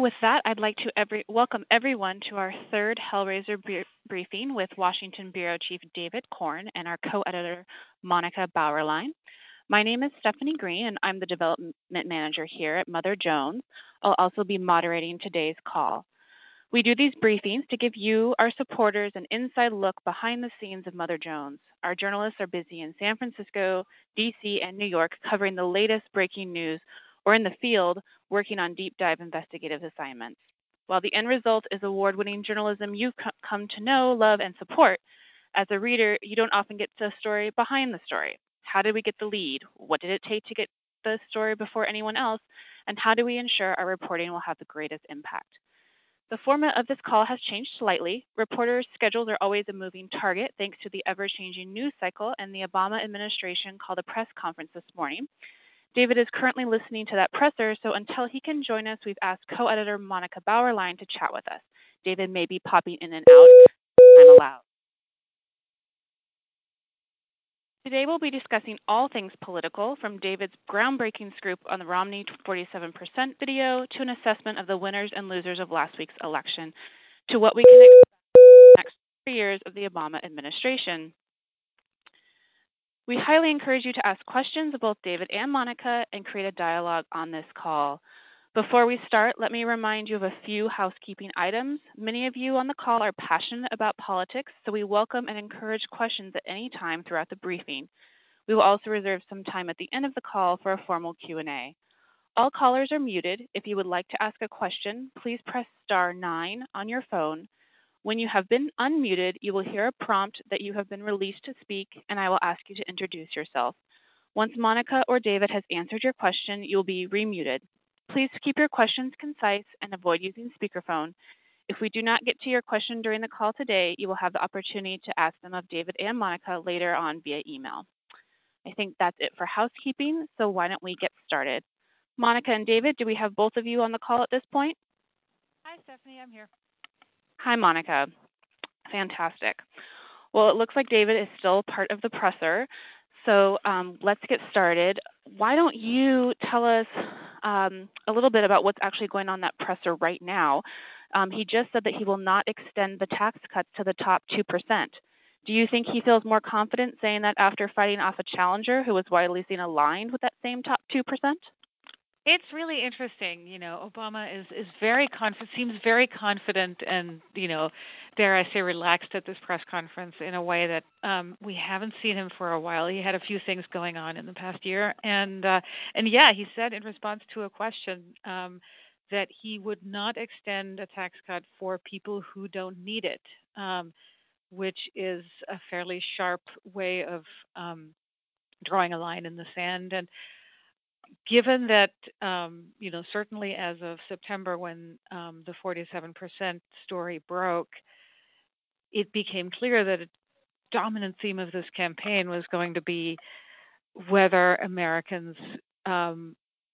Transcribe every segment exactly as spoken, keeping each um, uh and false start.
with that, I'd like to every, welcome everyone to our third Hellraiser br- briefing with Washington Bureau Chief David Korn and our co-editor Monica Bauerlein. My name is Stephanie Green, and I'm the development manager here at Mother Jones. I'll also be moderating today's call. We do these briefings to give you, our supporters, an inside look behind the scenes of Mother Jones. Our journalists are busy in San Francisco, D C, and New York covering the latest breaking news, or in the field working on deep dive investigative assignments. While the end result is award winning journalism you've come to know, love, and support, as a reader, you don't often get the story behind the story. How did we get the lead? What did it take to get the story before anyone else? And how do we ensure our reporting will have the greatest impact? The format of this call has changed slightly. Reporters' schedules are always a moving target thanks to the ever-changing news cycle, and the Obama administration called a press conference this morning. David is currently listening to that presser, so until he can join us, we've asked co-editor Monica Bauerlein to chat with us. David may be popping in and out if time allows. Today we'll be discussing all things political, from David's groundbreaking scoop on the Romney forty-seven percent video to an assessment of the winners and losers of last week's election, to what we can expect in the next three years of the Obama administration. We highly encourage you to ask questions of both David and Monica and create a dialogue on this call. Before we start, let me remind you of a few housekeeping items. Many of you on the call are passionate about politics, so we welcome and encourage questions at any time throughout the briefing. We will also reserve some time at the end of the call for a formal Q and A. All callers are muted. If you would like to ask a question, please press star nine on your phone. When you have been unmuted, you will hear a prompt that you have been released to speak, and I will ask you to introduce yourself. Once Monica or David has answered your question, you will be remuted. Please keep your questions concise and avoid using speakerphone. If we do not get to your question during the call today, you will have the opportunity to ask them of David and Monica later on via email. I think that's it for housekeeping, so why don't we get started? Monica and David, do we have both of you on the call at this point? Hi, Stephanie, I'm here. Hi, Monica. Fantastic. Well, it looks like David is still part of the presser, so um, let's get started. Why don't you tell us um, a little bit about what's actually going on in that presser right now? Um, he just said that he will not extend the tax cuts to the top two percent. Do you think he feels more confident saying that after fighting off a challenger who was widely seen aligned with that same top two percent? It's really interesting. You know, Obama is, is very confident, seems very confident and, you know, dare I say relaxed at this press conference in a way that um, we haven't seen him for a while. He had a few things going on in the past year. And, uh, and yeah, he said in response to a question um, that he would not extend a tax cut for people who don't need it, um, which is a fairly sharp way of um, drawing a line in the sand. And given that, um, you know, certainly as of September when um, the forty-seven percent story broke, it became clear that a dominant theme of this campaign was going to be whether Americans um,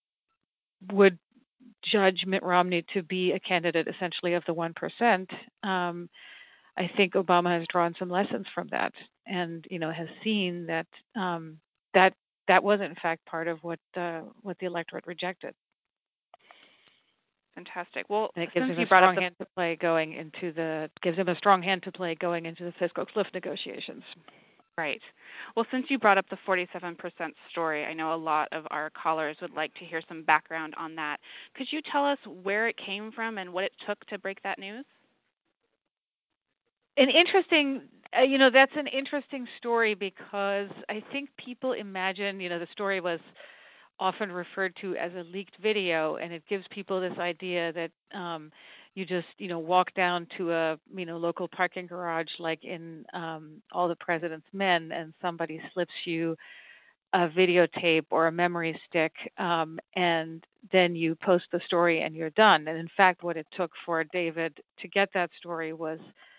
would judge Mitt Romney to be a candidate essentially of the one percent. Um, I think Obama has drawn some lessons from that and, you know, has seen that um, that that was in fact part of what uh, what the electorate rejected. Fantastic. Well, and it gives since him you a brought strong up hand to play going into the gives him a strong hand to play going into the fiscal cliff negotiations. Right. Well, since you brought up the forty-seven percent story, I know a lot of our callers would like to hear some background on that. Could you tell us where it came from and what it took to break that news? An interesting, uh, you know, that's an interesting story because I think people imagine, you know, the story was often referred to as a leaked video, and it gives people this idea that um, you just, you know, walk down to a, you know, local parking garage like in um, All the President's Men, and somebody slips you a videotape or a memory stick, um, and then you post the story and you're done. And in fact, what it took for David to get that story was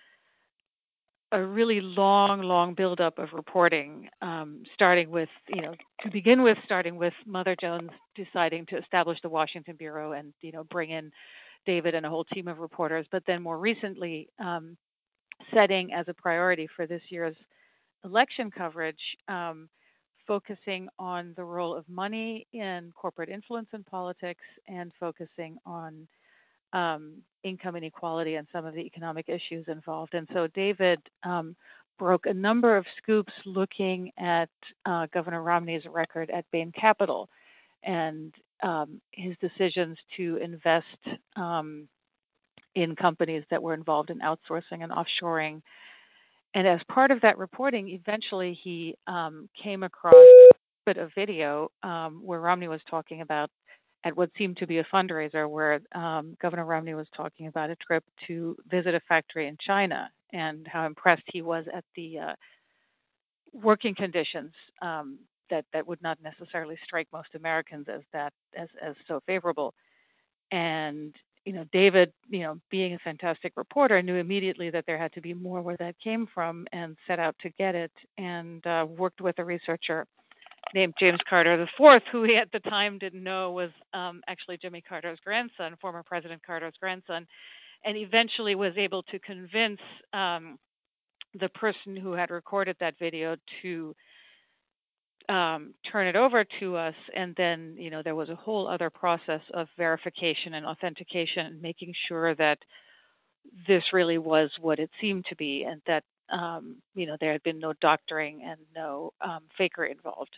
a really long, long buildup of reporting, um, starting with, you know, to begin with, starting with Mother Jones deciding to establish the Washington Bureau and, you know, bring in David and a whole team of reporters, but then more recently um, setting as a priority for this year's election coverage, um, focusing on the role of money in corporate influence in politics and focusing on um, income inequality and some of the economic issues involved. And so David um, broke a number of scoops looking at uh, Governor Romney's record at Bain Capital and um, his decisions to invest um, in companies that were involved in outsourcing and offshoring. And as part of that reporting, eventually he um, came across a bit of video um, where Romney was talking about at what seemed to be a fundraiser where um, Governor Romney was talking about a trip to visit a factory in China and how impressed he was at the uh, working conditions um, that that would not necessarily strike most Americans as that as as so favorable. And you know, David, you know, being a fantastic reporter, knew immediately that there had to be more where that came from, and set out to get it. And uh, worked with a researcher named James Carter the Fourth, who he at the time didn't know was um, actually Jimmy Carter's grandson, former President Carter's grandson, and eventually was able to convince um, the person who had recorded that video to um, turn it over to us. And then, you know, there was a whole other process of verification and authentication, making sure that this really was what it seemed to be, and that um, you know, there had been no doctoring and no um, fakery involved.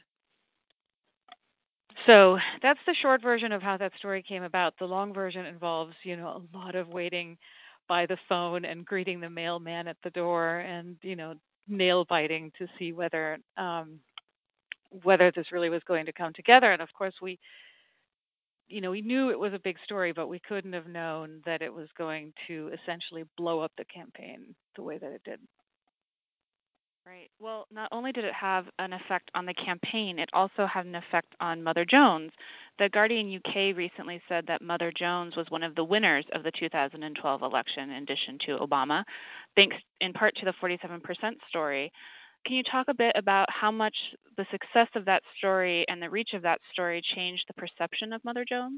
So that's the short version of how that story came about. The long version involves, you know, a lot of waiting by the phone and greeting the mailman at the door, and you know, nail biting to see whether um, whether this really was going to come together. And of course, we, you know, we knew it was a big story, but we couldn't have known that it was going to essentially blow up the campaign the way that it did. Right. Well, not only did it have an effect on the campaign, it also had an effect on Mother Jones. The Guardian U K recently said that Mother Jones was one of the winners of the two thousand twelve election, in addition to Obama, thanks in part to the forty-seven percent story. Can you talk a bit about how much the success of that story and the reach of that story changed the perception of Mother Jones?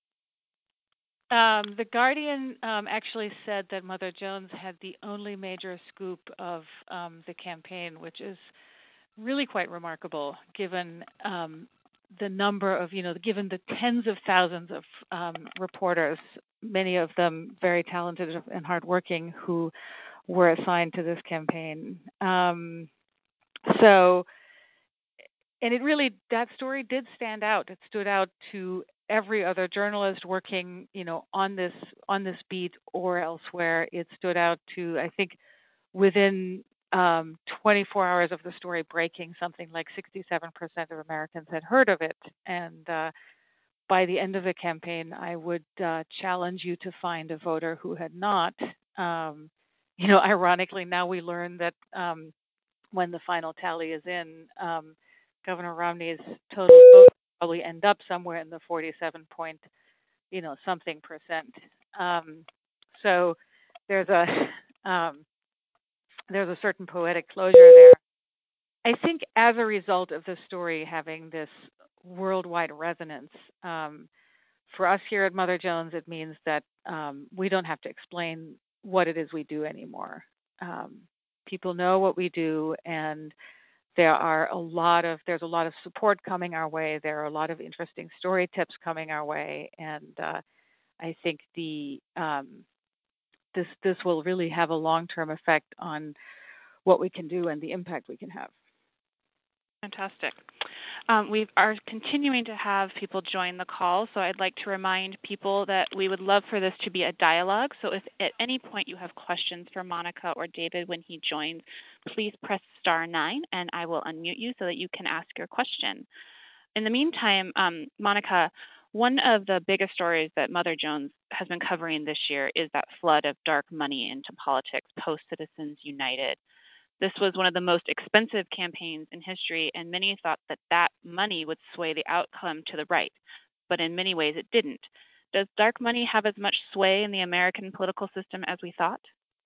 Um, the Guardian um, actually said that Mother Jones had the only major scoop of um, the campaign, which is really quite remarkable, given um, the number of, you know, given the tens of thousands of um, reporters, many of them very talented and hardworking, who were assigned to this campaign. Um, so, and it really, that story did stand out. It stood out to every other journalist working, you know, on this on this beat or elsewhere. It stood out to, I think, within um, twenty-four hours of the story breaking, something like sixty-seven percent of Americans had heard of it. And uh, by the end of the campaign, I would uh, challenge you to find a voter who had not. Um, you know, ironically, now we learn that um, when the final tally is in, um, Governor Romney's total vote probably end up somewhere in the forty-seven point, you know, something percent. Um, so there's a um, there's a certain poetic closure there. I think as a result of the story having this worldwide resonance, um, for us here at Mother Jones, it means that um, we don't have to explain what it is we do anymore. Um, people know what we do, and there are a lot of there's a lot of support coming our way. There are a lot of interesting story tips coming our way, and uh, I think the um, this this will really have a long-term effect on what we can do and the impact we can have. Fantastic. Um, we are continuing to have people join the call, so I'd like to remind people that we would love for this to be a dialogue. So if at any point you have questions for Monica or David when he joins, please press star nine and I will unmute you so that you can ask your question. In the meantime, um, Monica, one of the biggest stories that Mother Jones has been covering this year is that flood of dark money into politics post Citizens United. This was one of the most expensive campaigns in history, and many thought that that money would sway the outcome to the right, but in many ways it didn't. Does dark money have as much sway in the American political system as we thought?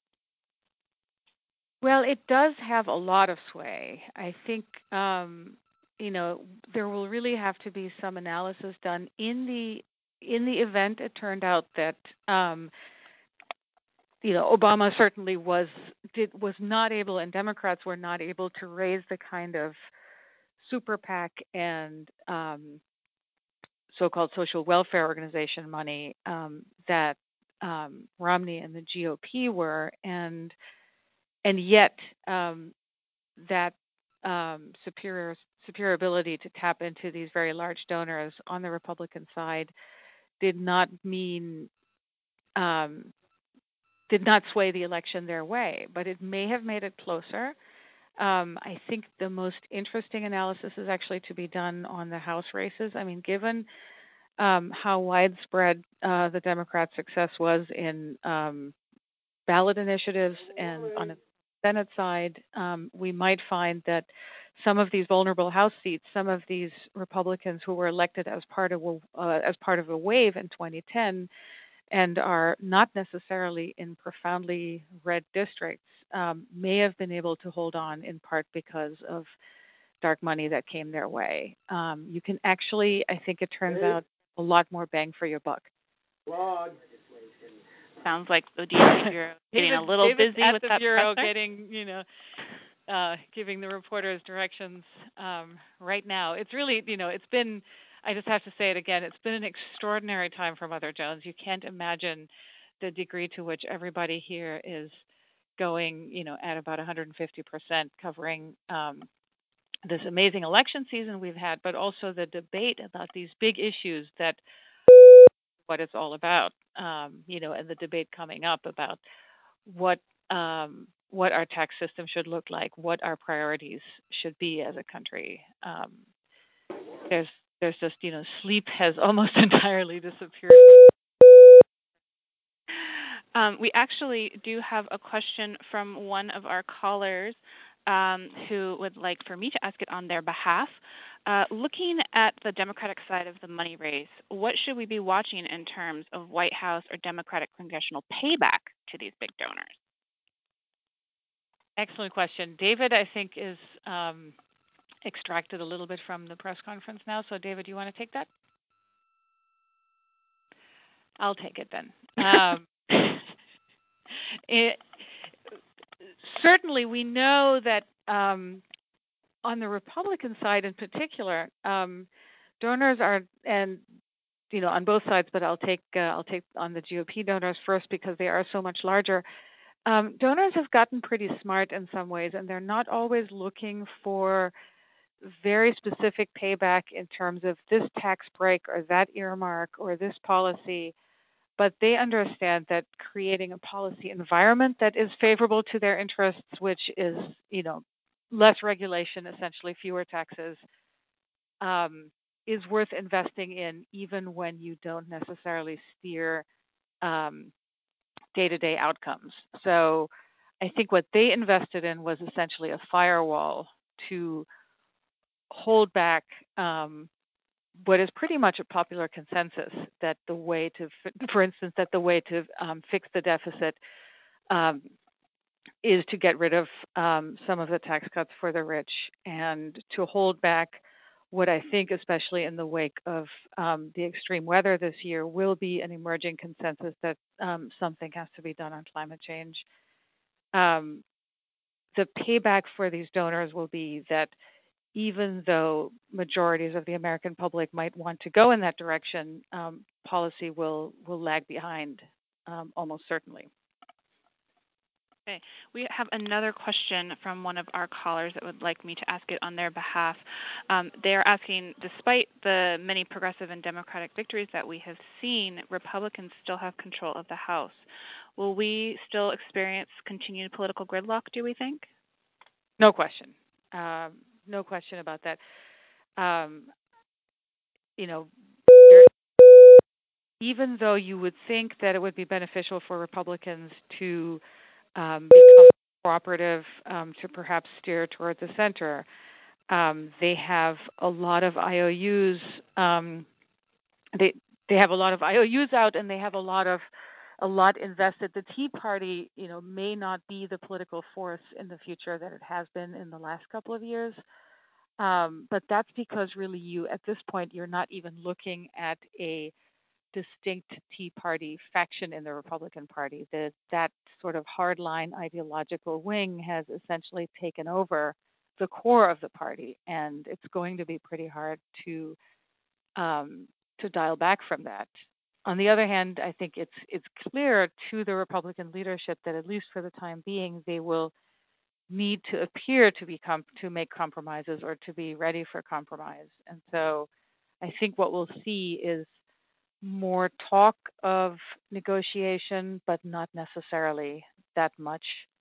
Well, it does have a lot of sway. I think, um, you know, there will really have to be some analysis done in the in the event it turned out that um, you know, Obama certainly was did was not able, and Democrats were not able to raise the kind of super PAC and um, so-called social welfare organization money um, that um, Romney and the G O P were, and and yet um, that um, superior superior ability to tap into these very large donors on the Republican side did not mean um, did not sway the election their way, but it may have made it closer. Um, I think the most interesting analysis is actually to be done on the House races. I mean, given um, how widespread uh, the Democrat success was in um, ballot initiatives and on the Senate side, um, we might find that some of these vulnerable House seats, some of these Republicans who were elected as part of a, uh, as part of a wave in twenty ten and are not necessarily in profoundly red districts, um, may have been able to hold on in part because of dark money that came their way. Um, you can actually, I think it turns out, a lot more bang for your buck. Sounds like the D C Bureau getting David, a little David's busy at with the that Bureau presser. getting, you know, uh, giving the reporters directions um, right now. It's really, you know, it's been, I just have to say it again, it's been an extraordinary time for Mother Jones. You can't imagine the degree to which everybody here is going, you know, at about one hundred fifty percent covering um, this amazing election season we've had, but also the debate about these big issues that what it's all about, um, you know, and the debate coming up about what um, what our tax system should look like, what our priorities should be as a country. Um, there's there's just you know sleep has almost entirely disappeared. Um, we actually do have a question from one of our callers um, who would like for me to ask it on their behalf. Uh, looking at the Democratic side of the money race, what should we be watching in terms of White House or Democratic congressional payback to these big donors? Excellent question. David, I think, is um, extracted a little bit from the press conference now. So, David, you want to take that? I'll take it then. Um, it, certainly, we know that um, on the Republican side, in particular, um, donors are, and you know, on both sides. But I'll take uh, I'll take on the G O P donors first because they are so much larger. Um, donors have gotten pretty smart in some ways, and they're not always looking for very specific payback in terms of this tax break or that earmark or this policy, but they understand that creating a policy environment that is favorable to their interests, which is, you know, less regulation, essentially fewer taxes, um, is worth investing in, even when you don't necessarily steer um, day-to-day outcomes. So I think what they invested in was essentially a firewall to hold back um, what is pretty much a popular consensus that the way to, for instance, that the way to um, fix the deficit um, is to get rid of um, some of the tax cuts for the rich and to hold back what I think, especially in the wake of um, the extreme weather this year, will be an emerging consensus that um, something has to be done on climate change. Um, the payback for these donors will be that even though majorities of the American public might want to go in that direction, um, policy will will lag behind um, almost certainly. Okay. We have another question from one of our callers that would like me to ask it on their behalf. Um, they are asking, despite the many progressive and Democratic victories that we have seen, Republicans still have control of the House. Will we still experience continued political gridlock, do we think? No question. Um, no question about that. Um, you know, even though you would think that it would be beneficial for Republicans to um, become cooperative, um, to perhaps steer toward the center, um, they have a lot of I O Us. Um, they they have a lot of I O Us out, and they have a lot of a lot invested. The Tea Party, you know, may not be the political force in the future that it has been in the last couple of years. Um, but that's because really you, at this point, you're not even looking at a distinct Tea Party faction in the Republican Party. The, that sort of hardline ideological wing has essentially taken over the core of the party, and it's going to be pretty hard to um, to dial back from that. on the other hand, I think it's it's clear to the Republican leadership that at least for the time being, they will need to appear to be com- to make compromises or to be ready for compromise. And so, I think what we'll see is more talk of negotiation, but not necessarily that much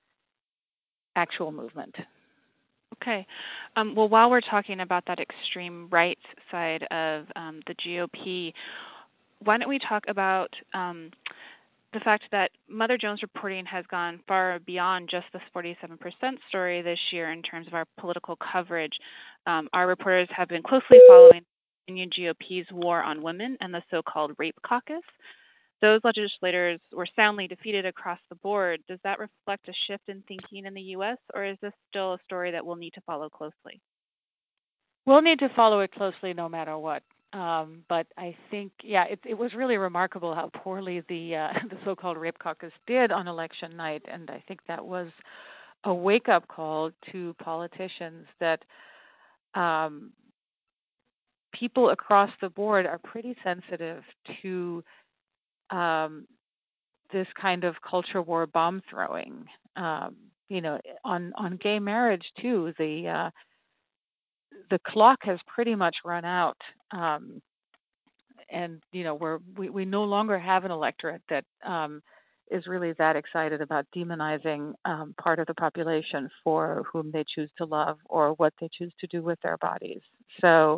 actual movement. Okay. Um, well, while we're talking about that extreme right side of um, the G O P, why don't we talk about um, the fact that Mother Jones reporting has gone far beyond just this forty-seven percent story this year in terms of our political coverage. Um, our reporters have been closely following the Union G O P's war on women and the so-called rape caucus. Those legislators were soundly defeated across the board. Does that reflect a shift in thinking in the U S, or is this still a story that we'll need to follow closely? We'll need to follow it closely no matter what. Um, but I think, yeah, it, it was really remarkable how poorly the uh, the so-called rape caucus did on election night, and I think that was a wake-up call to politicians that um, people across the board are pretty sensitive to um, this kind of culture war bomb throwing. Um, you know, on on gay marriage too. The uh, the clock has pretty much run out, um, and you know we're we, we no longer have an electorate that um, is really that excited about demonizing um, part of the population for whom they choose to love or what they choose to do with their bodies. So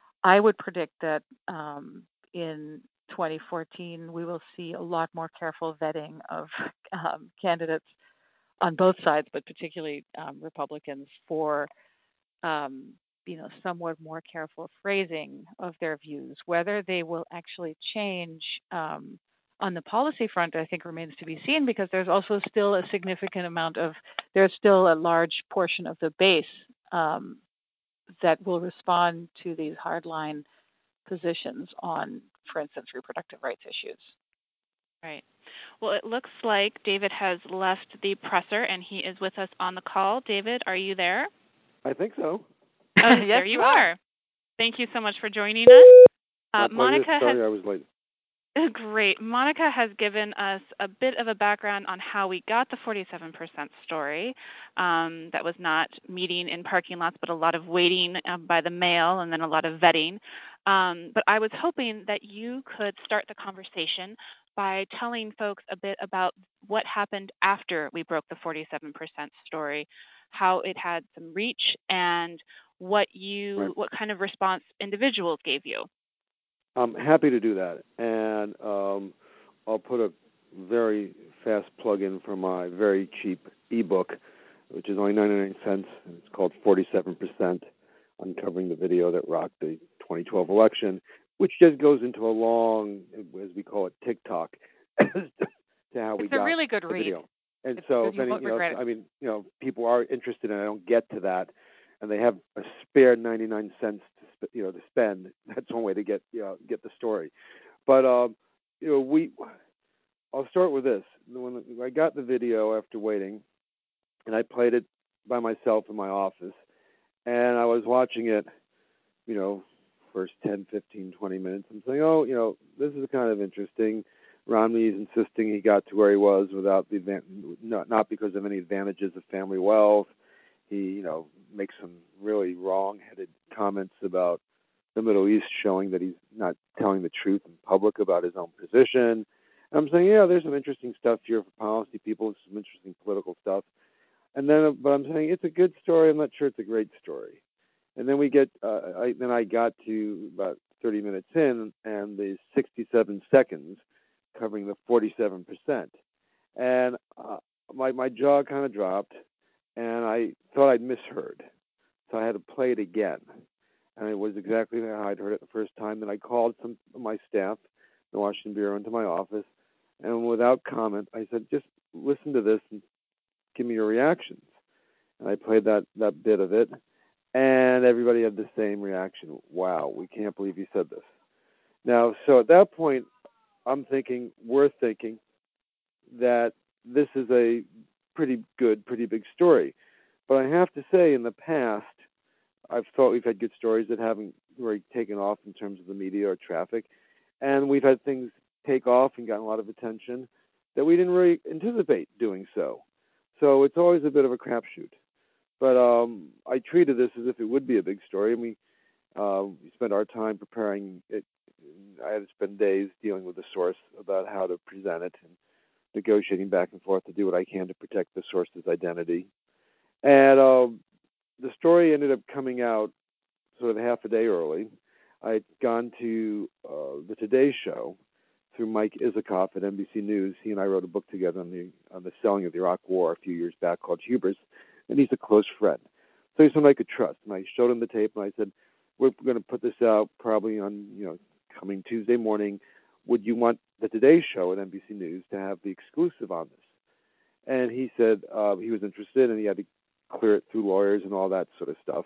I would predict that um, in twenty fourteen we will see a lot more careful vetting of um, candidates on both sides, but particularly um, Republicans for um, you know somewhat more careful phrasing of their views. Whether they will actually change um, on the policy front, I think remains to be seen because there's also still a significant amount of there's still a large portion of the base um, that will respond to these hardline positions on, for instance, reproductive rights issues. Right. Well, it looks like David has left the presser and he is with us on the call. David, are you there? I think so. Oh, yes, there you you are. are. Thank you so much for joining us. My Uh, pleasure. Monica Sorry has I was late. Great. Monica has given us a bit of a background on how we got the forty-seven percent story. Um, that was not meeting in parking lots, but a lot of waiting uh, by the mail and then a lot of vetting. Um, but I was hoping that you could start the conversation by telling folks a bit about what happened after we broke the forty-seven percent story, how it had some reach, and what you, Right. what kind of response individuals gave you. I'm happy to do that. And um, I'll put a very fast plug-in for my very cheap ebook, which is only ninety-nine cents. It's called forty-seven percent, Uncovering the Video That Rocked the twenty twelve Election, which just goes into a long, as we call it, TikTok, as to how we it's got a really good the read. video. And it's, so, you if any, won't you know, regret it. I mean, you know, people are interested, and I don't get to that, and they have a spare ninety-nine cents to, sp- you know, to spend. That's one way to get, you know, get the story. But um, you know, we. I'll start with this. When I got the video after waiting, and I played it by myself in my office, and I was watching it, you know, first ten, fifteen, twenty minutes. I'm saying, oh, you know, this is kind of interesting. Romney's insisting he got to where he was without the not not because of any advantages of family wealth. He, you know, makes some really wrong-headed comments about the Middle East, showing that he's not telling the truth in public about his own position. And I'm saying, yeah, there's some interesting stuff here for policy people, some interesting political stuff. And then, but I'm saying it's a good story. I'm not sure it's a great story. And then we get, uh, I, then I got to about thirty minutes in, and the sixty-seven seconds covering the forty-seven percent, and uh, my my jaw kind of dropped, and I thought I'd misheard, so I had to play it again, and it was exactly how I'd heard it the first time. Then I called some of my staff, the Washington Bureau, into my office, and without comment, I said, "Just listen to this and give me your reactions." And I played that that bit of it. And everybody had the same reaction. Wow, we can't believe he said this. Now, so at that point, I'm thinking, we're thinking that this is a pretty good, pretty big story. But I have to say, in the past, I've thought we've had good stories that haven't really taken off in terms of the media or traffic. And we've had things take off and gotten a lot of attention that we didn't really anticipate doing so. So it's always a bit of a crapshoot. But um, I treated this as if it would be a big story, and we uh, we spent our time preparing it. I had to spend days dealing with the source about how to present it and negotiating back and forth to do what I can to protect the source's identity. And um, the story ended up coming out sort of half a day early. I'd gone to uh, the Today Show through Mike Isikoff at N B C News. He and I wrote a book together on the on the selling of the Iraq War a few years back called Hubris, and he's a close friend. So he's someone I could trust. And I showed him the tape, and I said, we're going to put this out probably on, you know, coming Tuesday morning. Would you want the Today Show at N B C News to have the exclusive on this? And he said uh, he was interested, and he had to clear it through lawyers and all that sort of stuff.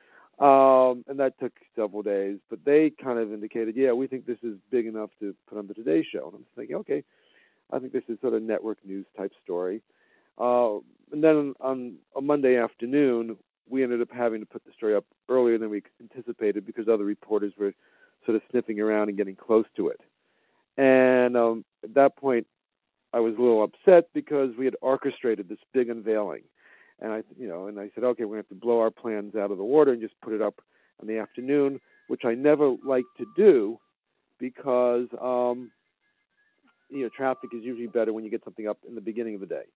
Um, and that took several days. But they kind of indicated, yeah, we think this is big enough to put on the Today Show. And I'm thinking, okay, I think this is sort of network news type story. Uh, and then on a Monday afternoon, we ended up having to put the story up earlier than we anticipated because other reporters were sort of sniffing around and getting close to it. And um, at that point, I was a little upset because we had orchestrated this big unveiling. And I, you know, and I said, okay, we're going to have to blow our plans out of the water and just put it up in the afternoon, which I never like to do because, um, you know, traffic is usually better when you get something up in the beginning of the day.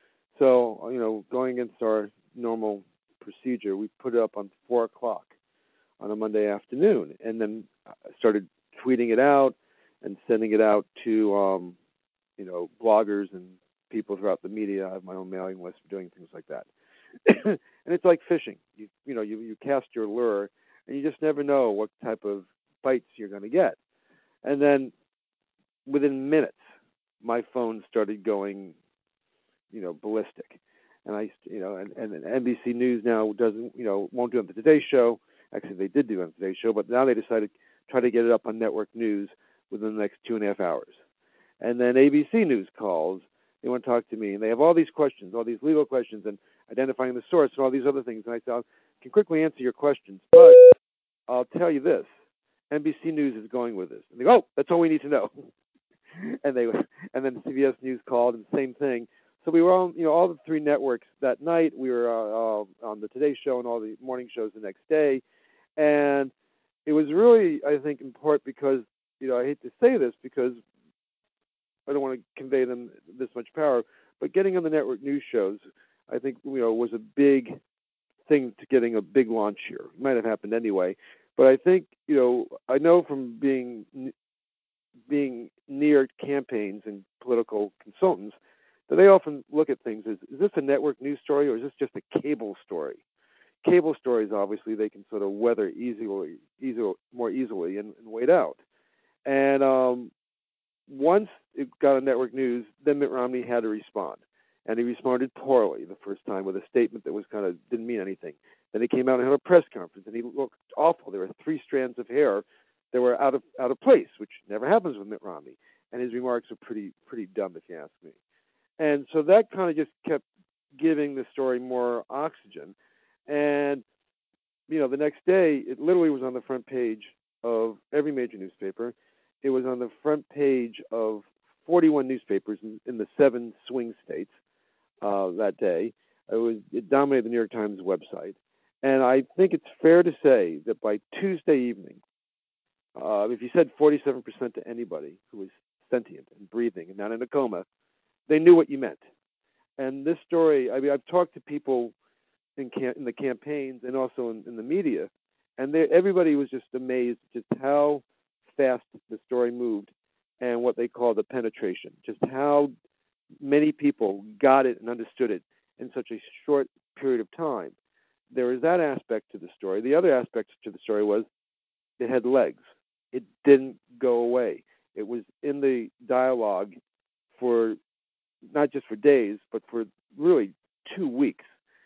So, you know, going against our normal procedure, we put it up on four o'clock on a Monday afternoon, and then started tweeting it out and sending it out to, um, you know, bloggers and people throughout the media. I have my own mailing list for doing things like that. And it's like fishing. You, you know, you, you cast your lure, and you just never know what type of bites you're going to get. And then within minutes, my phone started going, you know, ballistic. And I, you know, and, and N B C News now doesn't, you know, won't do it on the Today Show. Actually, they did do it on the Today Show, but now they decided to try to get it up on network news within the next two and a half hours. And then A B C News calls. They want to talk to me, and they have all these questions, all these legal questions, and identifying the source and all these other things. And I said, I can quickly answer your questions, but I'll tell you this: N B C News is going with this. And they go, oh, that's all we need to know. and they, and then C B S News called, and the same thing. So we were on, you know, all the three networks that night. We were uh, uh, on the Today Show and all the morning shows the next day, and it was really, I think, important because, you know, I hate to say this because I don't want to convey them this much power, but getting on the network news shows, I think, you know, was a big thing to getting a big launch here. It might have happened anyway, but I think, you know, I know from being being near campaigns and political consultants that they often look at things as, is this a network news story or is this just a cable story? Cable stories, obviously, they can sort of weather easily, easily more easily and, and wait out. And um, once it got on network news, then Mitt Romney had to respond. And he responded poorly the first time with a statement that was kind of didn't mean anything. Then he came out and had a press conference, and he looked awful. There were three strands of hair that were out of out of place, which never happens with Mitt Romney. And his remarks were pretty pretty dumb, if you ask me. And so that kind of just kept giving the story more oxygen. And, you know, the next day, it literally was on the front page of every major newspaper. It was on the front page of forty-one newspapers in, in the seven swing states uh, that day. It was it dominated the New York Times website. And I think it's fair to say that by Tuesday evening, uh, if you said forty-seven percent to anybody who was sentient and breathing and not in a coma, they knew what you meant. And this story, I mean, I've talked to people in, cam- in the campaigns and also in, in the media, and they, everybody was just amazed just how fast the story moved and what they call the penetration, just how many people got it and understood it in such a short period of time. There was that aspect to the story. The other aspect to the story was it had legs. It didn't go away. It was in the dialogue for not just for days, but for really two weeks.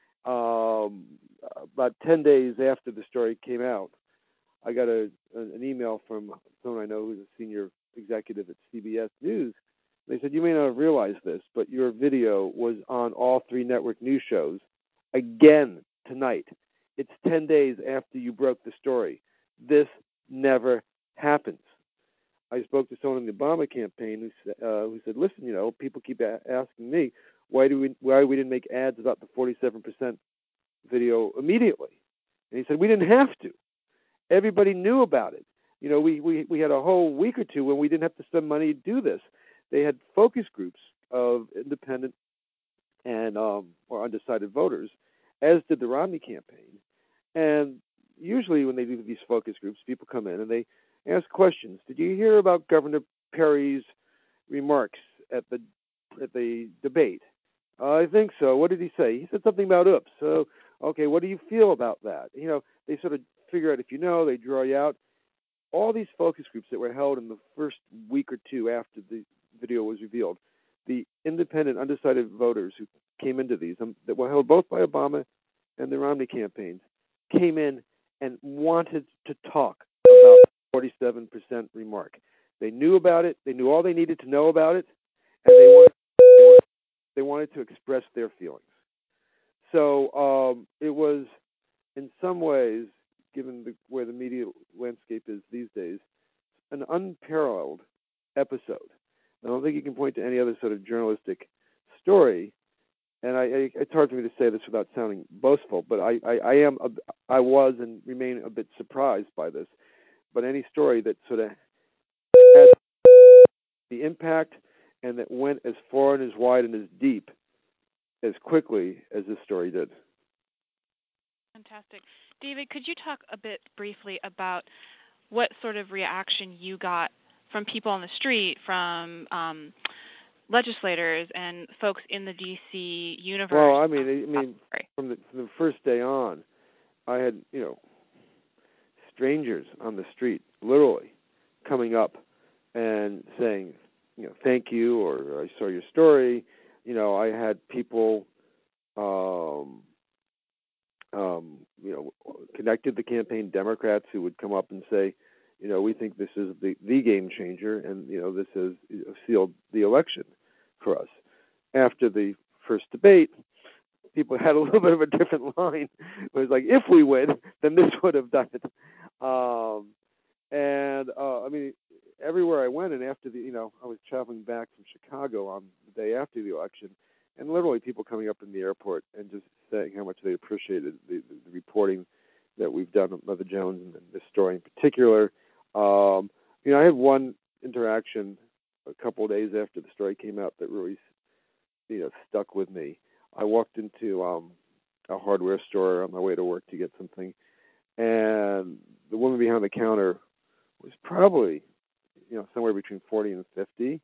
Um, about ten days after the story came out, I got a, an email from someone I know who's a senior executive at C B S News. They said, you may not have realized this, but your video was on all three network news shows again tonight. It's ten days after you broke the story. This never happens. I spoke to someone in the Obama campaign who said, uh, who said, "Listen, you know, people keep a- asking me why do we why we didn't make ads about the forty-seven percent video immediately," and he said we didn't have to. Everybody knew about it. You know, we we we had a whole week or two when we didn't have to spend money to do this. They had focus groups of independent and um, or undecided voters, as did the Romney campaign. And usually, when they do these focus groups, people come in and they ask questions. Did you hear about Governor Perry's remarks at the at the debate? Uh, I think so. What did he say? He said something about oops. So, okay, what do you feel about that? You know, they sort of figure out if you know, they draw you out. All these focus groups that were held in the first week or two after the video was revealed, the independent, undecided voters who came into these, um, that were held both by Obama and the Romney campaigns, came in and wanted to talk about the forty-seven percent remark. They knew about it. They knew all they needed to know about it, and they wanted, they wanted, they wanted to express their feelings. So um, it was, in some ways, given the, where the media landscape is these days, an unparalleled episode. I don't think you can point to any other sort of journalistic story. And I, I, it's hard for me to say this without sounding boastful, but I, I, I am, a, I was and remain a bit surprised by this. But any story that sort of had the impact and that went as far and as wide and as deep as quickly as this story did. Fantastic. David, could you talk a bit briefly about what sort of reaction you got from people on the street, from um, legislators and folks in the D C universe? Well, I mean, I mean, from the, from the first day on, I had, you know, strangers on the street, literally, coming up and saying, you know, thank you, or I saw your story. You know, I had people, um, um, you know, connected the campaign, Democrats who would come up and say, you know, we think this is the, the game changer, and, you know, this has sealed the election for us. After the first debate, people had a little bit of a different line. It was like, if we win, then this would have done it. Um, and, uh, I mean, everywhere I went, and after the, you know, I was traveling back from Chicago on the day after the election, and literally people coming up in the airport and just saying how much they appreciated the, the, the reporting that we've done with Mother Jones and this story in particular. Um, you know, I had one interaction a couple of days after the story came out that really, you know, stuck with me. I walked into um, a hardware store on my way to work to get something, and the woman behind the counter was probably, you know, somewhere between forty and fifty,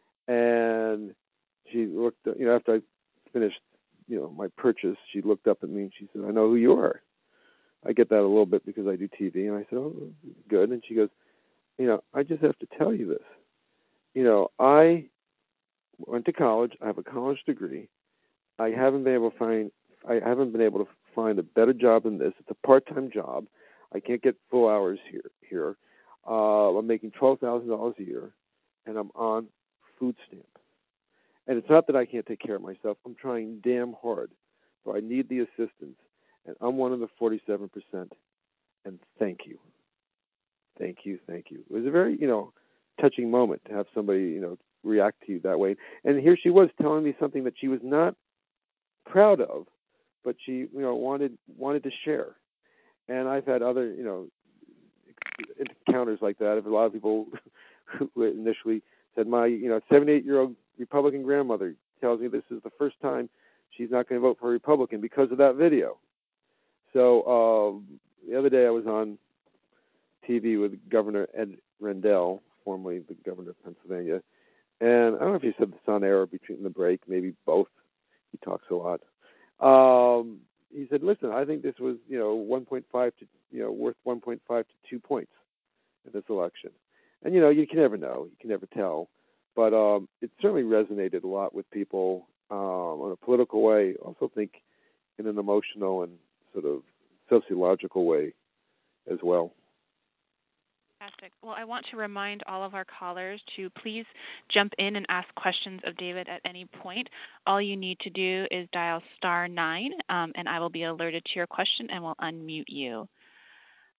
and she looked, you know, after I finished, you know, my purchase, she looked up at me and she said, "I know who you are." I get that a little bit because I do T V, and I said, "Oh, good." And she goes, "You know, I just have to tell you this. You know, I went to college. I have a college degree. I haven't been able to find I haven't been able to find a better job than this. It's a part-time job. I can't get full hours here. Here, uh, I'm making twelve thousand dollars a year, and I'm on food stamp. And it's not that I can't take care of myself. I'm trying damn hard, so I need the assistance. And I'm one of the forty-seven percent. And thank you, thank you, thank you." It was a very, you know, touching moment to have somebody, you know, react to you that way. And here she was telling me something that she was not proud of, but she, you know, wanted wanted to share. And I've had other, you know, encounters like that. Of a lot of people who initially said, "My, you know, seventy-eight-year-old Republican grandmother tells me this is the first time she's not going to vote for a Republican because of that video." So um, the other day I was on T V with Governor Ed Rendell, formerly the governor of Pennsylvania, and I don't know if he said this on air or between the break, maybe both. He talks a lot. Um, he said, "Listen, I think this was, you know, one point five to, you know, worth one point five to two points in this election." And, you know, you can never know. You can never tell. But um, it certainly resonated a lot with people um, in a political way. I also think in an emotional and sort of sociological way as well. Fantastic. Well, I want to remind all of our callers to please jump in and ask questions of David at any point. All you need to do is dial star nine, um, and I will be alerted to your question and will unmute you.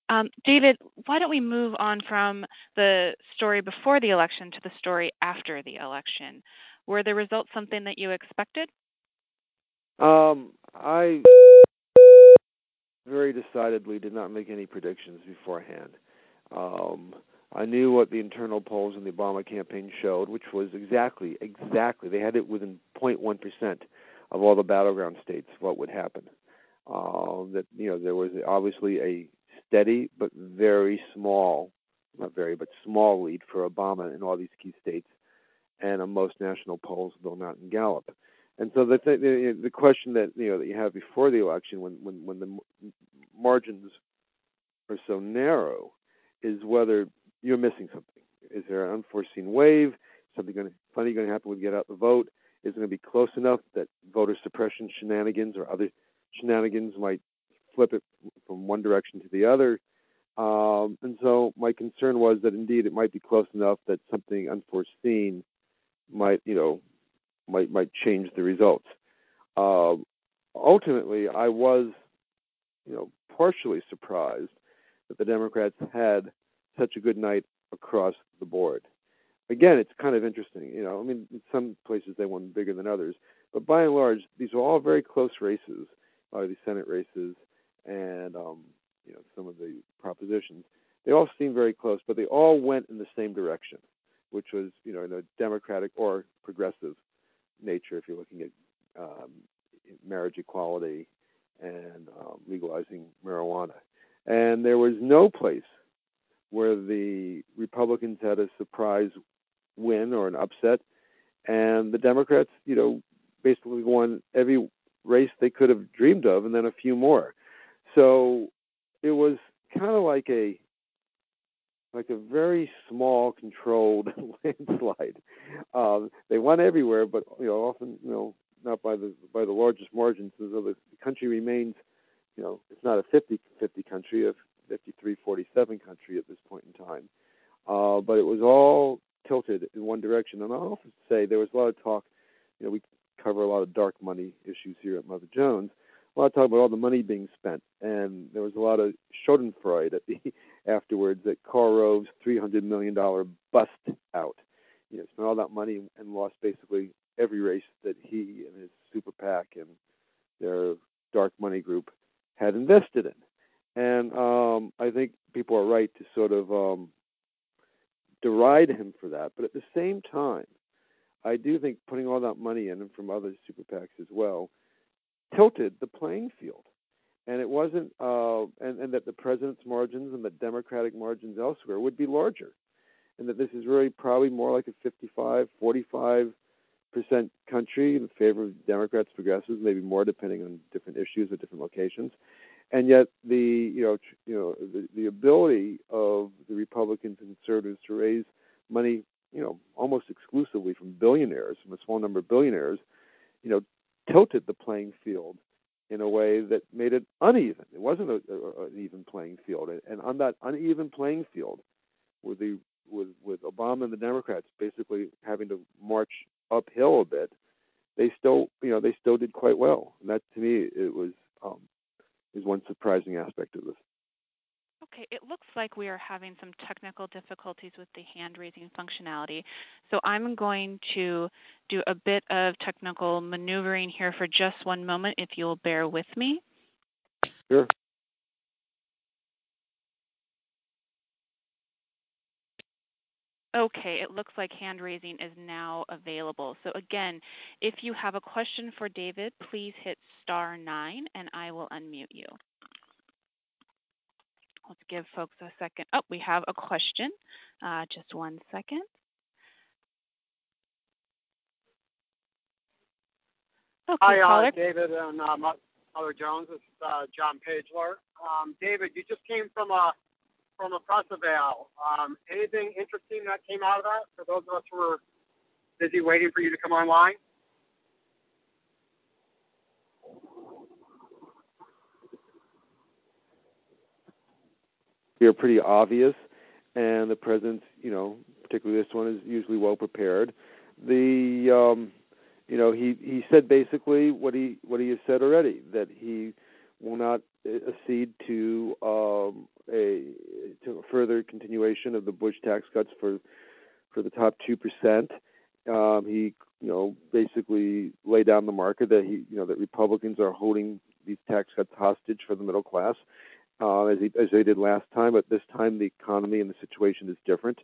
Um, David, why don't we move on from the story before the election to the story after the election? Were the results something that you expected? Um, I very decidedly did not make any predictions beforehand. Um, I knew what the internal polls in the Obama campaign showed, which was exactly, exactly, they had it within zero point one percent of all the battleground states what would happen. Uh, that, you know, there was obviously a steady but very small, not very, but small lead for Obama in all these key states, and on most national polls, though not in Gallup. And so the th- the, the question that you know that you have before the election, when when when the margins are so narrow, is whether you're missing something. Is there an unforeseen wave? Something going to, funny going to happen when you get out the vote? Is it going to be close enough that voter suppression shenanigans or other shenanigans might flip it from one direction to the other? Um, and so my concern was that indeed it might be close enough that something unforeseen might, you know, might might change the results. Um, ultimately, I was, you know, partially surprised that the Democrats had such a good night across the board. Again, it's kind of interesting. You know, I mean, in some places they won bigger than others, but by and large, these are all very close races. A lot of these Senate races and um, you know some of the propositions, they all seem very close, but they all went in the same direction, which was you know in a Democratic or progressive nature. If you're looking at um, marriage equality and um, legalizing marijuana, and there was no place where the Republicans had a surprise win or an upset, and the Democrats, you know, basically won every race they could have dreamed of, and then a few more. So it was kind of like a like a very small, controlled landslide. Um, they won everywhere, but you know, often you know not by the by the largest margins. So the country remains, you know, it's not a fifty-fifty country, a fifty-three forty-seven country at this point in time. Uh, but it was all tilted in one direction. And I'll also say there was a lot of talk, you know, we cover a lot of dark money issues here at Mother Jones, a lot of talk about all the money being spent. And there was a lot of schadenfreude at the, afterwards at Karl Rove's three hundred million dollars bust out. You know, spent all that money and lost basically every race that he and his super PAC and their dark money group had invested in. And um, I think people are right to sort of um, deride him for that. But at the same time, I do think putting all that money in, and from other super PACs as well, tilted the playing field. And it wasn't, uh, and, and that the president's margins and the Democratic margins elsewhere would be larger. And that this is really probably more like a fifty-five, forty-five percent country in favor of Democrats, progressives, maybe more depending on different issues at different locations. And yet, the you know tr- you know the, the ability of the Republicans and conservatives to raise money, you know, almost exclusively from billionaires, from a small number of billionaires, you know, tilted the playing field in a way that made it uneven. It wasn't a, a, an even playing field, and on that uneven playing field, with the with with Obama and the Democrats basically having to march uphill a bit, they still you know they still did quite well. And that to me it was um, is one surprising aspect of this. Okay, it looks like we are having some technical difficulties with the hand raising functionality. So I'm going to do a bit of technical maneuvering here for just one moment, if you'll bear with me. Sure. Okay, it looks like hand raising is now available. So again, if you have a question for David, please hit star nine and I will unmute you. Let's give folks a second. Oh, we have a question. Uh, just one second. Okay, Hi, caller. uh, David and uh, Mother Jones. It's uh, John Pagler. Um, David, you just came from a from a press avail. Um, anything interesting that came out of that for those of us who were busy waiting for you to come online? They're pretty obvious, and the president, you know, particularly this one, is usually well prepared. The um, you know, he, he said basically what he what he has said already, that he will not accede to um, a to a further continuation of the Bush tax cuts for for the top two percent. Um, he, you know, basically laid down the marker that he, you know, that Republicans are holding these tax cuts hostage for the middle class, uh, as he, as they did last time. But this time, the economy and the situation is different,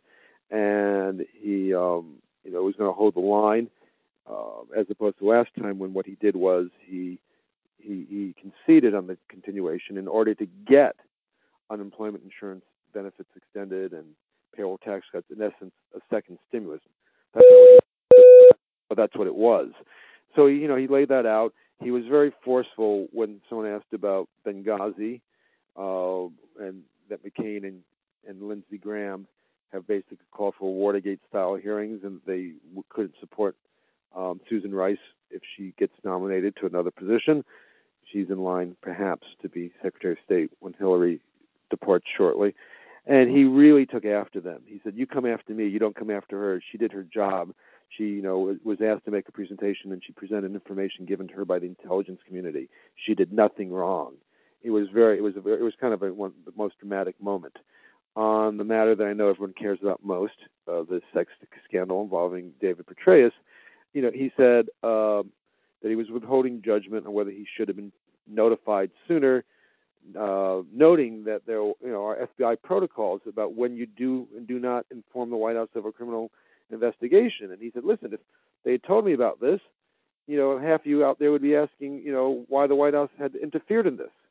and he, um, you know, was going to hold the line, uh, as opposed to last time when what he did was he he, he conceded on the continuation in order to get unemployment insurance benefits extended and payroll tax cuts. In essence, a second stimulus. That's not what he, but that's what it was. So you know, he laid that out. He was very forceful when someone asked about Benghazi, uh, and that McCain and, and Lindsey Graham have basically called for Watergate-style hearings, and they w- couldn't support um, Susan Rice if she gets nominated to another position. She's in line, perhaps, to be Secretary of State when Hillary departs shortly. And he really took after them. He said, "You come after me. You don't come after her. She did her job. She, you know, was asked to make a presentation, and she presented information given to her by the intelligence community. She did nothing wrong." It was very, it was a, it was kind of a, one of the most dramatic moment on the matter that I know everyone cares about most, uh, the sex scandal involving David Petraeus. You know, he said um, that he was withholding judgment on whether he should have been notified sooner, uh, noting that there, you know, are F B I protocols about when you do and do not inform the White House of a criminal investigation. And he said, "Listen, if they had told me about this, you know, half of you out there would be asking, you know, why the White House had interfered in this."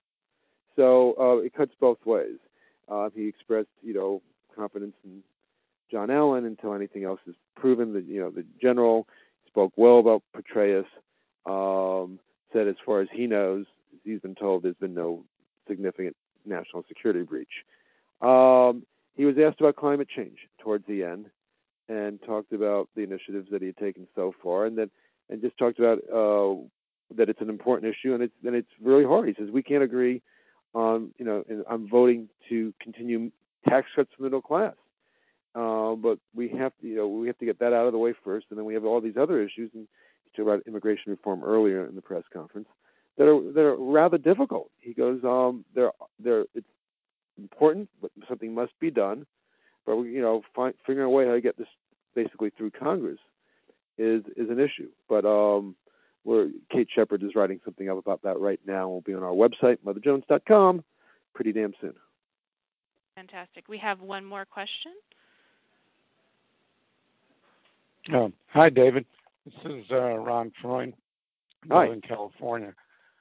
So uh, it cuts both ways. Uh, he expressed, you know, confidence in John Allen until anything else is proven. That, you know, the general spoke well about Petraeus. Um, said as far as he knows, he's been told there's been no significant national security breach. Um, he was asked about climate change towards the end, and talked about the initiatives that he had taken so far, and that and just talked about uh, that it's an important issue, and it's and it's really hard. He says we can't agree on, you know, on voting to continue tax cuts for the middle class. Uh, but we have to, you know, we have to get that out of the way first, and then we have all these other issues. And he talked about immigration reform earlier in the press conference that are that are rather difficult. He goes, um, they're they're it's important, but something must be done. But we, you know, find, figuring a way how to get this basically through Congress is is an issue. But um, we're, Kate Shepard is writing something up about that right now. It will be on our website, mother jones dot com, pretty damn soon. Fantastic. We have one more question. Um, hi, David. This is uh, Ron Freund, Northern California.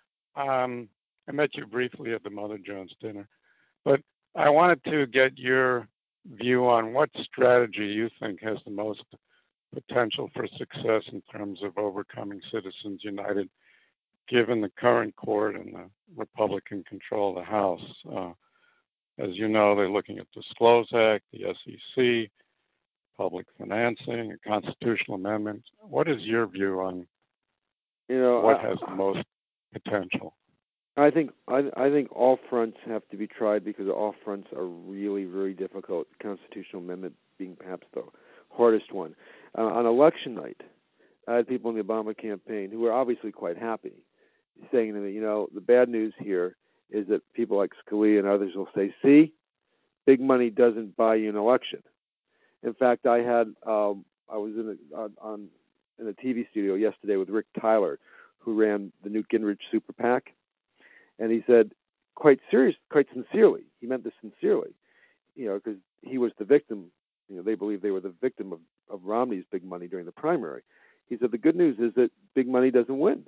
Um, I met you briefly at the Mother Jones dinner, but I wanted to get your view on what strategy you think has the most potential for success in terms of overcoming Citizens United, given the current court and the Republican control of the House. Uh, as you know, they're looking at the Disclose Act, the S E C, public financing, a constitutional amendment. What is your view on you know what I, has the most potential? I think I, I think all fronts have to be tried because all fronts are really, really difficult. Constitutional amendment being perhaps the hardest one. Uh, on election night, I had people in the Obama campaign who were obviously quite happy, saying to me, you know, the bad news here is that people like Scalia and others will say, "See, big money doesn't buy you an election." In fact, I had um, I was in a, on, on in a T V studio yesterday with Rick Tyler, who ran the Newt Gingrich Super PAC, and he said, quite serious, quite sincerely, he meant this sincerely, you know, because he was the victim. You know, they believe they were the victim of, of Romney's big money during the primary. He said the good news is that big money doesn't win.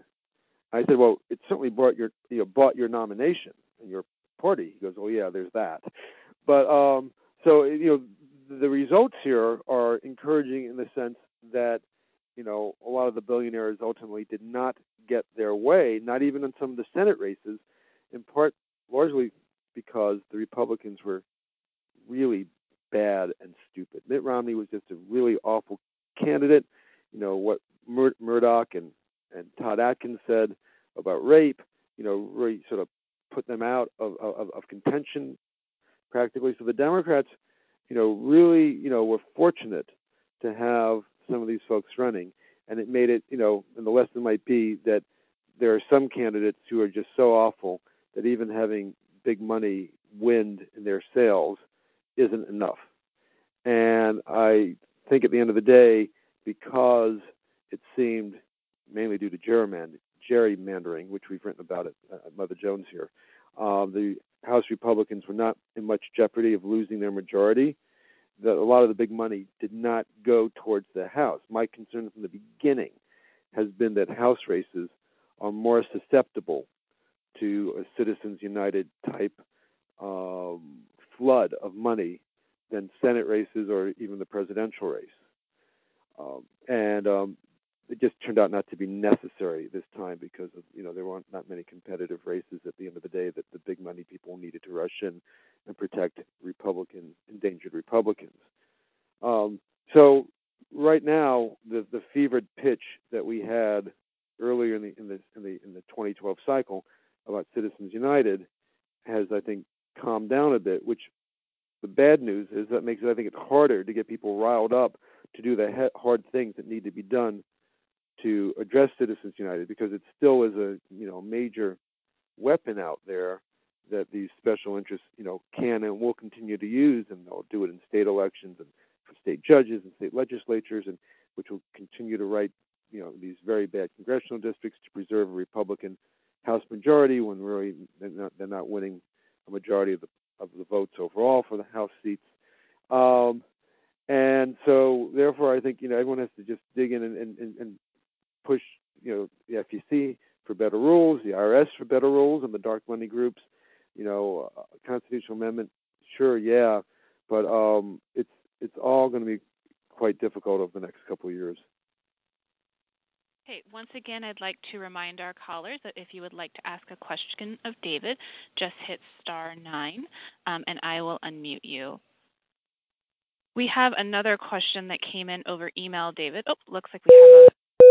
I said, well, it certainly bought your you know bought your nomination and your party. He goes, oh yeah, there's that. But um, so you know. The results here are encouraging in the sense that, you know, a lot of the billionaires ultimately did not get their way, not even in some of the Senate races, in part largely because the Republicans were really bad and stupid. Mitt Romney was just a really awful candidate. You know, what Mur- Murdoch and, and Todd Atkins said about rape, you know, really sort of put them out of, of, of contention practically. So the Democrats, you know, really, you know, were fortunate to have some of these folks running, and it made it, you know, and the lesson might be that there are some candidates who are just so awful that even having big money wind in their sails isn't enough. And I think at the end of the day, because it seemed, mainly due to gerrymandering, gerrymandering which we've written about at, at Mother Jones here, um, the House Republicans were not in much jeopardy of losing their majority. That a lot of the big money did not go towards the House. My concern from the beginning has been that House races are more susceptible to a Citizens United type um, flood of money than Senate races or even the presidential race. Um, and um, it just turned out not to be necessary this time because of, you know, there weren't not many competitive races at the end of the day that the big money people needed to rush in and protect Republican, endangered Republicans. Um, so right now, the the fevered pitch that we had earlier in the in the in the in the twenty twelve cycle about Citizens United has, I think, calmed down a bit. Which the bad news is that makes it, I think, it's harder to get people riled up to do the he- hard things that need to be done to address Citizens United, because it still is a you know major weapon out there that these special interests you know can and will continue to use, and they'll do it in state elections and for state judges and state legislatures, and which will continue to write you know these very bad congressional districts to preserve a Republican House majority when really they're not, they're not winning a majority of the of the votes overall for the House seats. Um, and so, therefore, I think you know everyone has to just dig in and, and, and push you know the F E C for better rules, the I R S for better rules, and the dark money groups. You know, uh, constitutional amendment, sure, yeah, but um, it's it's all going to be quite difficult over the next couple of years. Okay, once again, I'd like to remind our callers that if you would like to ask a question of David, just hit star nine, um, and I will unmute you. We have another question that came in over email, David. Oh, looks like we have a...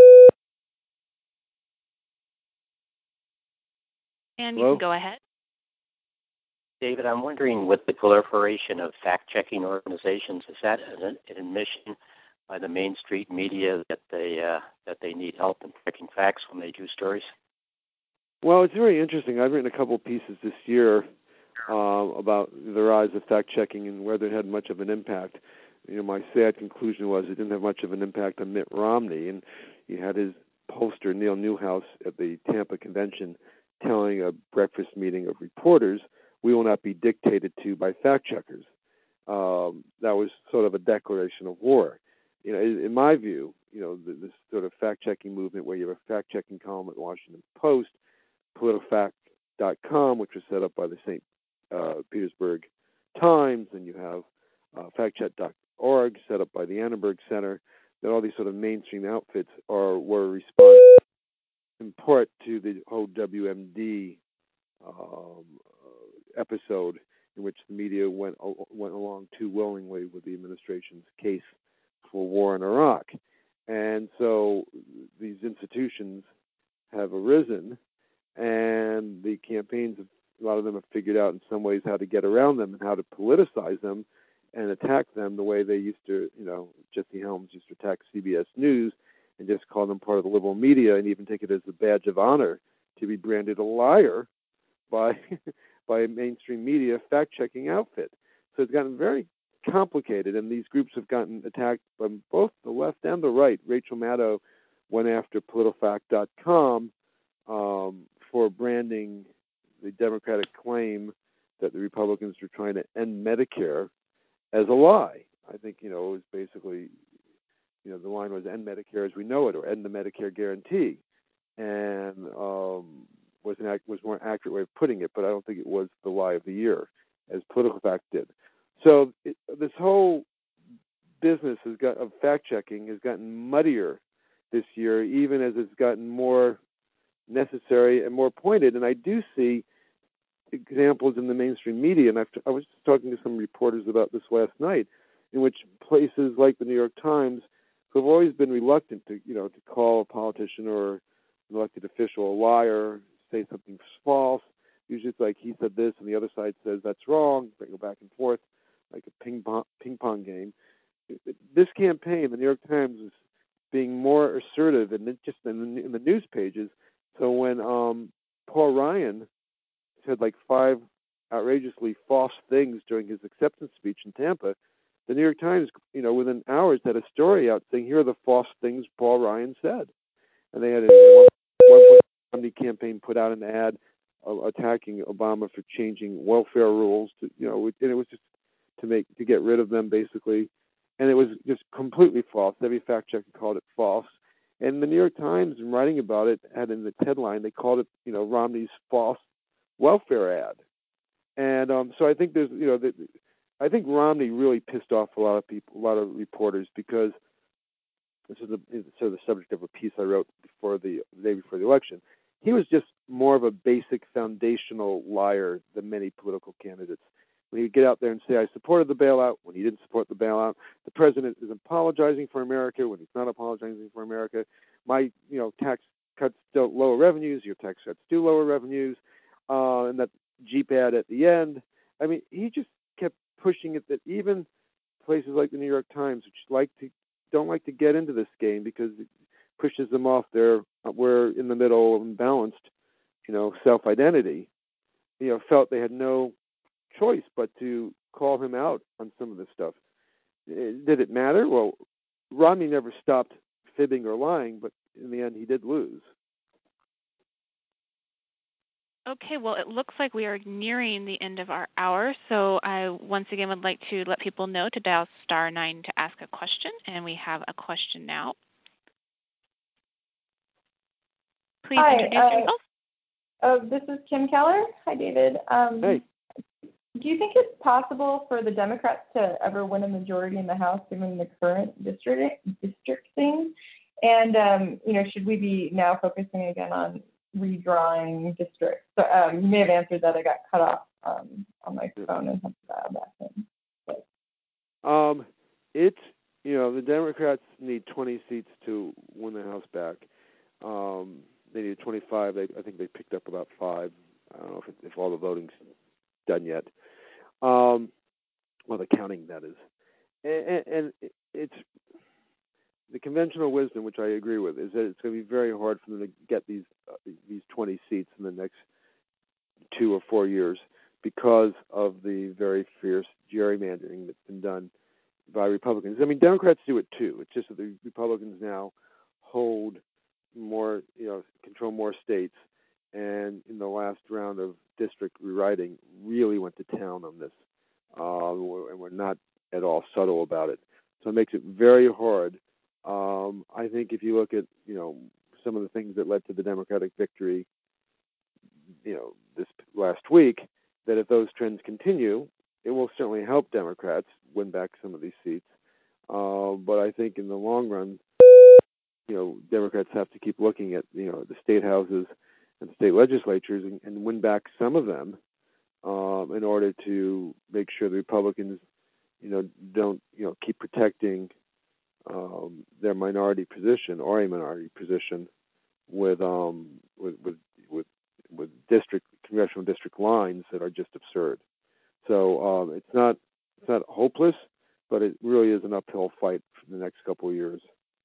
And you Hello? can go ahead. David, I'm wondering, with the proliferation of fact-checking organizations, is that an, an admission by the Main Street media that they uh, that they need help in checking facts when they do stories? Well, it's very interesting. I've written a couple of pieces this year uh, about the rise of fact-checking and whether it had much of an impact. You know, my sad conclusion was it didn't have much of an impact on Mitt Romney, and he had his pollster Neil Newhouse at the Tampa convention telling a breakfast meeting of reporters, "We will not be dictated to by fact-checkers." Um, that was sort of a declaration of war. You know, in, in my view, you know, this sort of fact-checking movement where you have a fact-checking column at the Washington Post, PolitiFact dot com, which was set up by the Saint Uh, Petersburg Times, and you have uh, factcheck dot org, set up by the Annenberg Center. That all these sort of mainstream outfits are were responding in part to the whole W M D um, uh, episode, in which the media went went along too willingly with the administration's case for war in Iraq, and so these institutions have arisen, and the campaigns, a lot of them have figured out in some ways how to get around them and how to politicize them and attack them the way they used to, you know, Jesse Helms used to attack C B S News and just call them part of the liberal media and even take it as a badge of honor to be branded a liar by by a mainstream media fact-checking outfit. So it's gotten very complicated, and these groups have gotten attacked from both the left and the right. Rachel Maddow went after PolitiFact dot com um, for branding the Democratic claim that the Republicans were trying to end Medicare as a lie. I think, you know, it was basically, you know, the line was end Medicare as we know it, or end the Medicare guarantee, and um, was an act, was more an accurate way of putting it, but I don't think it was the lie of the year, as PolitiFact did. So it, this whole business has got of fact-checking has gotten muddier this year, even as it's gotten more necessary and more pointed. And I do see examples in the mainstream media, and I've, I was just talking to some reporters about this last night, in which places like the New York Times, who have always been reluctant to, you know, to call a politician or an elected official a liar, say something's false. Usually it's like he said this and the other side says that's wrong. They go back and forth like a ping pong, ping pong game. This campaign, the New York Times, is being more assertive and just in the, in the news pages. So when um, Paul Ryan had like five outrageously false things during his acceptance speech in Tampa, the New York Times, you know, within hours had a story out saying, here are the false things Paul Ryan said. And they had a one, one point Romney campaign put out an ad uh, attacking Obama for changing welfare rules to, you know, and it was just to make, to get rid of them basically. And it was just completely false. Every fact checker called it false. And the New York Times, in writing about it, had in the headline, they called it, you know, Romney's false welfare ad. And um, so I think there's, you know, the, I think Romney really pissed off a lot of people, a lot of reporters, because this is the, sort of the subject of a piece I wrote before the, the day before the election. He was just more of a basic foundational liar than many political candidates. When he'd get out there and say, I supported the bailout, when he didn't support the bailout, the president is apologizing for America when he's not apologizing for America. My, you know, tax cuts don't lower revenues, your tax cuts do lower revenues, uh, and that Jeep ad at the end. I mean, he just kept pushing it that even places like the New York Times, which like to don't like to get into this game because it pushes them off their we're in the middle and balanced, you know, self-identity, you know, felt they had no choice but to call him out on some of this stuff. Did it matter? Well, Romney never stopped fibbing or lying, but in the end, he did lose. Okay, well, it looks like we are nearing the end of our hour, so I once again would like to let people know to dial star nine to ask a question, and we have a question now. Please Hi, introduce uh, yourself. Uh, this is Kim Keller. Hi, David. Um, hey. Do you think it's possible for the Democrats to ever win a majority in the House given the current district districting? And, um, you know, should we be now focusing again on redrawing districts? So um, you may have answered that. I got cut off um, on my phone and have to dial back in. But. Um, it's, you know, the Democrats need twenty seats to win the House back. Um, they need twenty-five. They, I think they picked up about five. I don't know if, it, if all the voting's done yet. Um, well, the counting, that is. And, and it's the conventional wisdom, which I agree with, is that it's going to be very hard for them to get these uh, these twenty seats in the next two or four years because of the very fierce gerrymandering that's been done by Republicans. I mean, Democrats do it too. It's just that the Republicans now hold more, you know, control more states, and in the last round of district rewriting, really went to town on this, uh, and we're not at all subtle about it. So it makes it very hard. Um, I think if you look at, you know, some of the things that led to the Democratic victory, you know, this last week, that if those trends continue, it will certainly help Democrats win back some of these seats. Uh, but I think in the long run, you know, Democrats have to keep looking at, you know, the state houses and state legislatures and, and win back some of them um, in order to make sure the Republicans, you know, don't, you know, keep protecting um, their minority position or a minority position with um with with with, with district congressional district lines that are just absurd. So um, it's not it's not hopeless, but it really is an uphill fight for the next couple of years.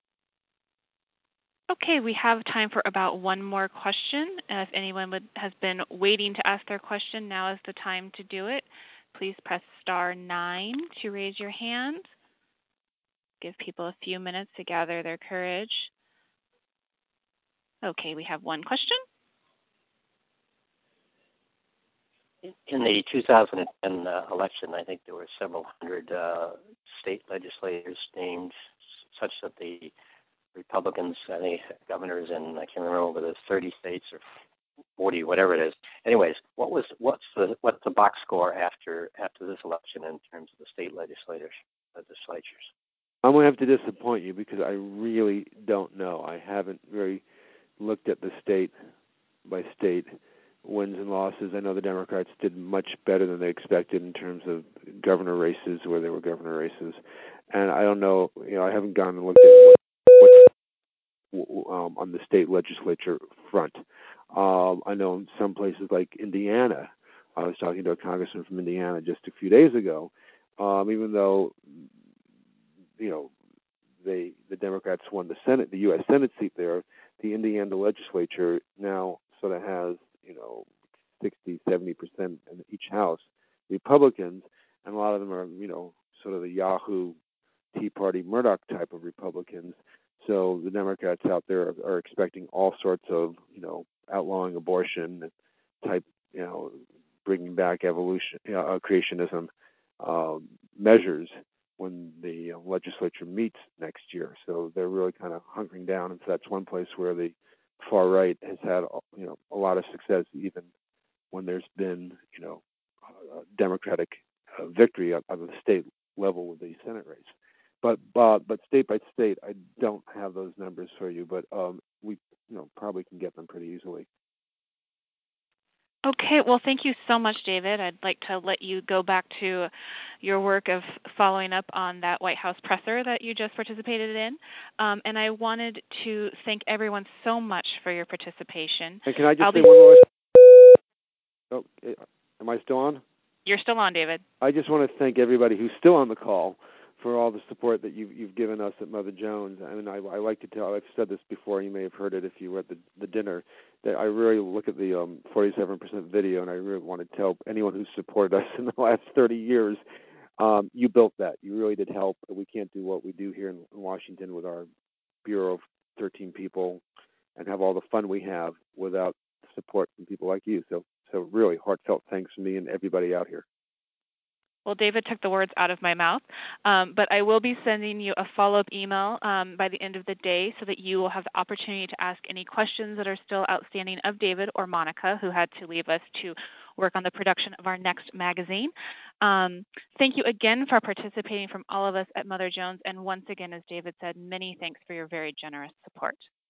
Okay, we have time for about one more question. If anyone would, has been waiting to ask their question, now is the time to do it. Please press star nine to raise your hand. Give people a few minutes to gather their courage. Okay, we have one question. In the two thousand ten uh, election, I think there were several hundred uh, state legislators named, such that the Republicans, I think governors, and I can't remember whether it's thirty states or forty, whatever it is. Anyways, what was what's the what's the box score after after this election in terms of the state legislators legislatures? I'm going to have to disappoint you because I really don't know. I haven't really looked at the state by state wins and losses. I know the Democrats did much better than they expected in terms of governor races, where there were governor races, and I don't know. You know, I haven't gone and looked at what, um, on the state legislature front. Um, I know in some places like Indiana. I was talking to a congressman from Indiana just a few days ago. Um, even though, you know, they the Democrats won the Senate, the U S Senate seat there, the Indiana legislature now sort of has, you know, sixty, seventy percent in each house, Republicans, and a lot of them are, you know, sort of the Yahoo, Tea Party, Murdoch type of Republicans. So the Democrats out there are, are expecting all sorts of, you know, outlawing abortion type, you know, bringing back evolution, uh, creationism um, measures when the uh, legislature meets next year. So they're really kind of hunkering down, and so that's one place where the far right has had, you know, a lot of success, even when there's been, you know, a Democratic uh, victory at, at the state level with the Senate race. But uh, but state by state, I don't have those numbers for you, but um, we, you know, probably can get them pretty easily. Okay, well, thank you so much, David. I'd like to let you go back to your work of following up on that White House presser that you just participated in. Um, and I wanted to thank everyone so much for your participation. And can I just I'll say be... one more? Oh, am I still on? You're still on, David. I just want to thank everybody who's still on the call for all the support that you've, you've given us at Mother Jones. I mean, I, I like to tell, I've said this before, you may have heard it if you were at the, the dinner, that I really look at the um, forty-seven percent video, and I really want to tell anyone who's supported us in the last thirty years, um, you built that. You really did help. We can't do what we do here in, in Washington with our Bureau of thirteen people and have all the fun we have without support from people like you. So, so really heartfelt thanks from me and everybody out here. Well, David took the words out of my mouth, um, but I will be sending you a follow-up email um, by the end of the day so that you will have the opportunity to ask any questions that are still outstanding of David or Monica, who had to leave us to work on the production of our next magazine. Um, thank you again for participating from all of us at Mother Jones, and once again, as David said, many thanks for your very generous support.